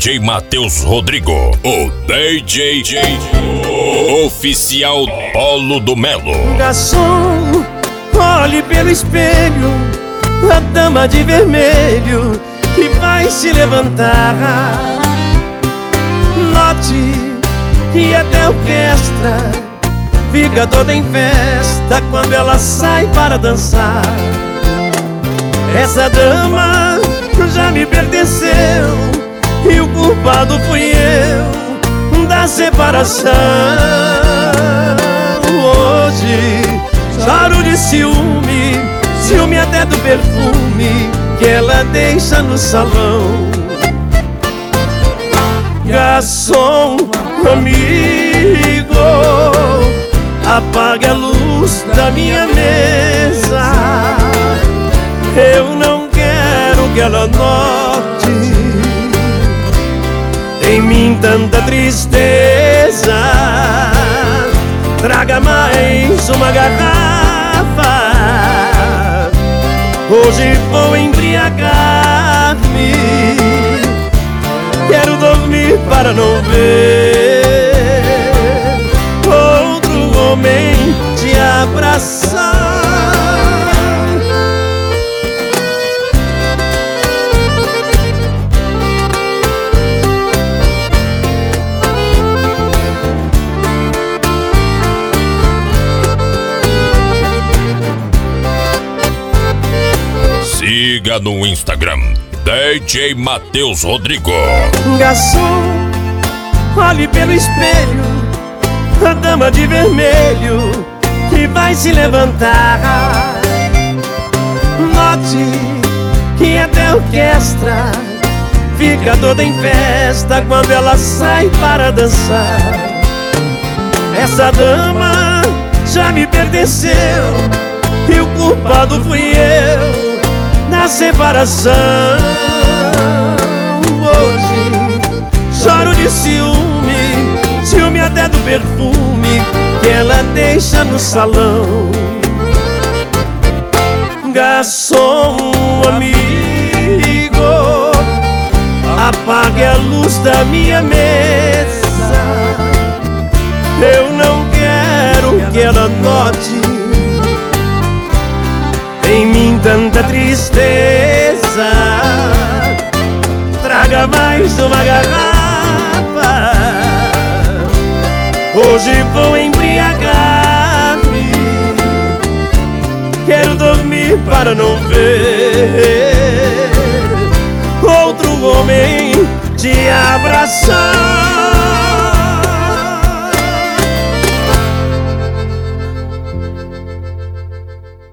DJ Matheus Rodrigo, o DJ oficial Polo do Melo. Garçom, olhe pelo espelho, a dama de vermelho que vai se levantar. Note que até a orquestra fica toda em festa quando ela sai para dançar. Essa dama já me pertenceu e o culpado fui eu da separação. Hoje choro de ciúme, ciúme até do perfume que ela deixa no salão. Garçom, amigo, apague a luz da minha mesa. Eu não quero que ela note em mim tanta tristeza. Traga mais uma garrafa, hoje vou embriagar-me. Quero dormir para não ver outro homem te abraçar. Siga no Instagram, DJ Matheus Rodrigo. Garçom, olhe pelo espelho, a dama de vermelho que vai se levantar. Note que até a orquestra fica toda em festa quando ela sai para dançar. Essa dama já me pertenceu e o culpado fui eu na separação. Hoje choro de ciúme, ciúme até do perfume que ela deixa no salão. Garçom, amigo, apague a luz da minha mesa. Eu não quero que ela note em mim tanta tristeza. Traga mais uma garrafa, hoje vou embriagar-me. Quero dormir para não ver outro homem te abraçar.